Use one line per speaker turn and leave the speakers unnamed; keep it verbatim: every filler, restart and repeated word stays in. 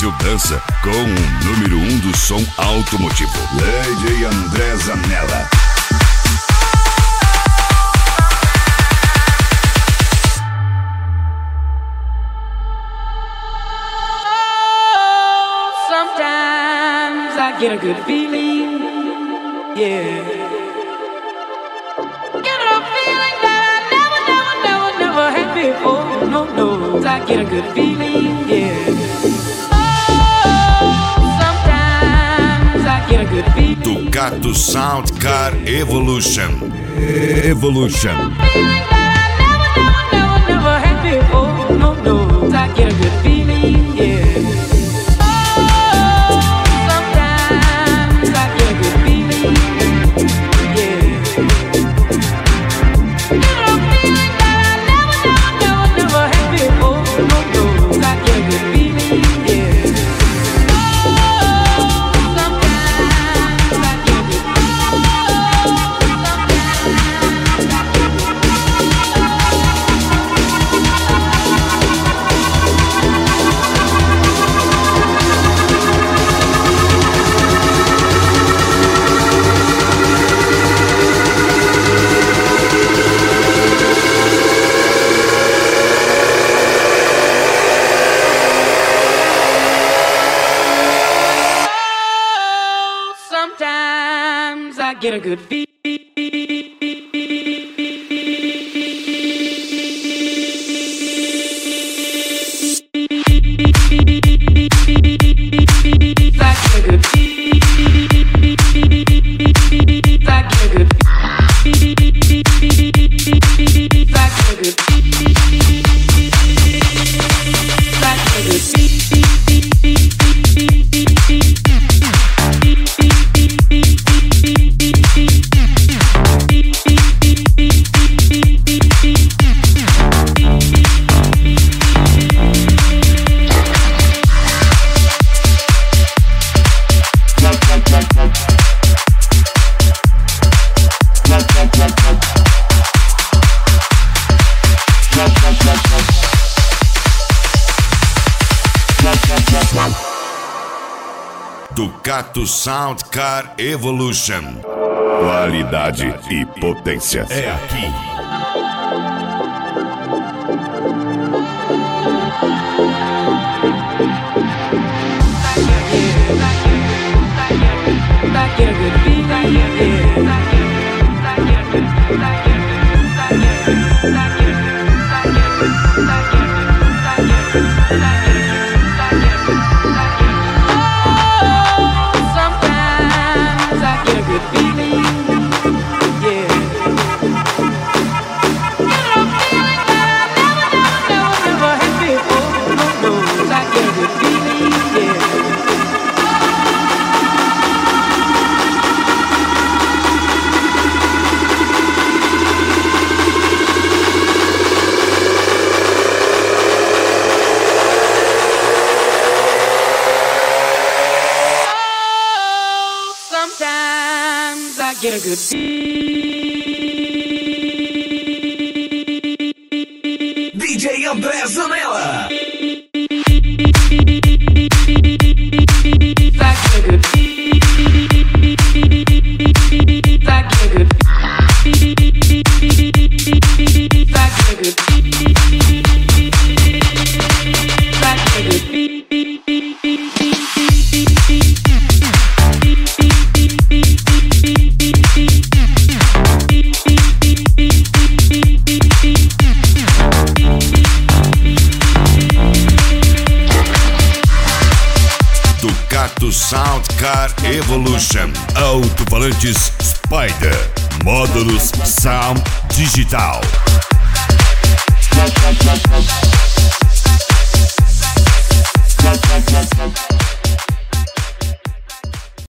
Brasil dança com o número um do som automotivo, D J André Zanella.
Sometimes I get a good feeling, yeah. Get a feeling that I never, never, never, never had before. No, no, I get a good feeling, yeah. Oh, sometimes I get a good feeling.
Ducato Sound Car Evolution. Evolution.
Feeling that I never, never, never, never had before. No, no, I get a good feeling, yeah. Get a good beat.
Ducato Sound Car Evolution. Qualidade e potência é aqui. Get a good
D J André Zanella.
Sound Car Evolution. Alto-falantes Spider. Módulos Sound Digital.
We'll be right back.